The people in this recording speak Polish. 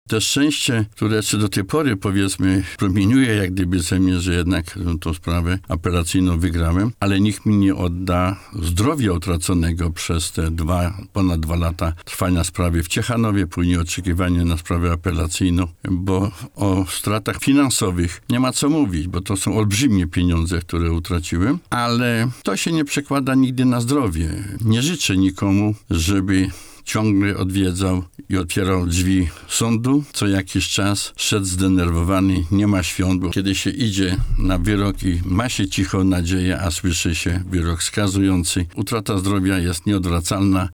To szczęście, które jeszcze do tej pory, powiedzmy, promieniuje jak gdyby ze mnie, że jednak tą sprawę apelacyjną wygrałem, ale nikt mi nie odda zdrowia utraconego przez te ponad 2 lata trwania sprawy w Ciechanowie, później oczekiwanie na sprawę apelacyjną, bo o stratach finansowych nie ma co mówić, bo to są olbrzymie pieniądze, które utraciłem, ale to się nie przekłada nigdy na zdrowie. Nie życzę nikomu, żeby ciągle odwiedzał i otwierał drzwi sądu. Co jakiś czas szedł zdenerwowany, nie ma świąt, bo kiedy się idzie na wyrok i ma się cichą nadzieję, a słyszy się wyrok skazujący, utrata zdrowia jest nieodwracalna